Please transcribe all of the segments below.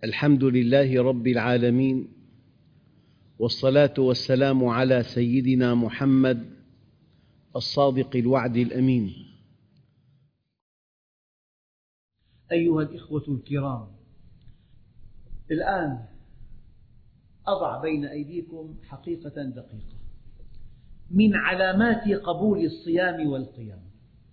الحمد لله رب العالمين، والصلاة والسلام على سيدنا محمد الصادق الوعد الأمين. أيها الإخوة الكرام، الآن أضع بين أيديكم حقيقة دقيقة من علامات قبول الصيام والقيام.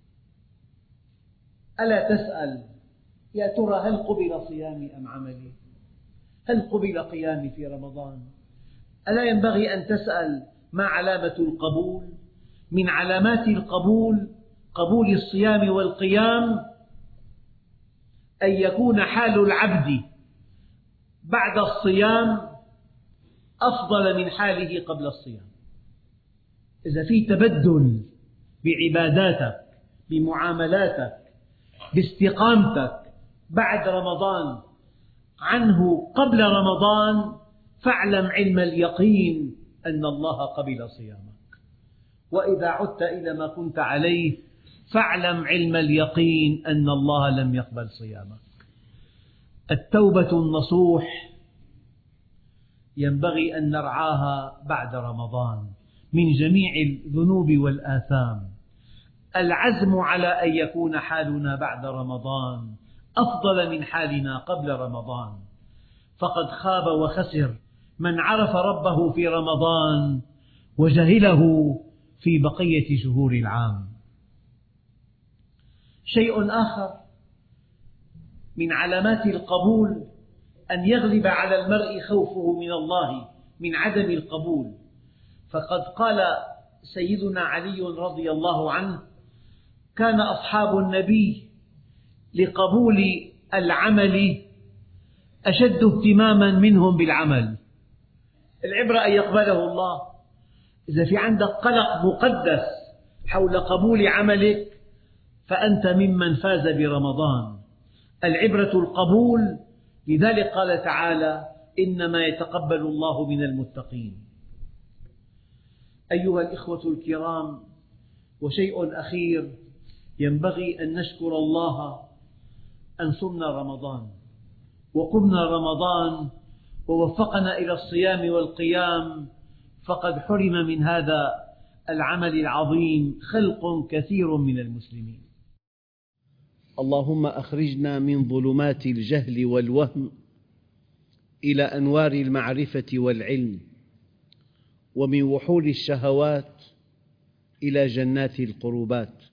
ألا تسأل يا ترى هل قبل صيامي أم عملي؟ هل قبل قيامي في رمضان؟ ألا ينبغي أن تسأل ما علامة القبول؟ من علامات القبول قبول الصيام والقيام أن يكون حال العبد بعد الصيام أفضل من حاله قبل الصيام. إذا في تبدل بعباداتك، بمعاملاتك، باستقامتك بعد رمضان عنه قبل رمضان، فاعلم علم اليقين أن الله قبل صيامك. وإذا عدت إلى ما كنت عليه فاعلم علم اليقين أن الله لم يقبل صيامك. التوبة النصوح ينبغي أن نرعاها بعد رمضان من جميع الذنوب والآثام. العزم على أن يكون حالنا بعد رمضان أفضل من حالنا قبل رمضان، فقد خاب وخسر من عرف ربه في رمضان وجهله في بقية شهور العام. شيء آخر من علامات القبول أن يغلب على المرء خوفه من الله من عدم القبول، فقد قال سيدنا علي رضي الله عنه: كان أصحاب النبي لقبول العمل أشد اهتماما منهم بالعمل. العبرة أن يقبله الله. إذا في عندك قلق مقدس حول قبول عملك فأنت ممن فاز برمضان. العبرة القبول، لذلك قال تعالى: إنما يتقبل الله من المتقين. أيها الإخوة الكرام، وشيء أخير، ينبغي أن نشكر الله أن صمنا رمضان وقمنا رمضان ووفقنا إلى الصيام والقيام، فقد حرم من هذا العمل العظيم خلق كثير من المسلمين. اللهم أخرجنا من ظلمات الجهل والوهم إلى أنوار المعرفة والعلم، ومن وحول الشهوات إلى جنات القربات.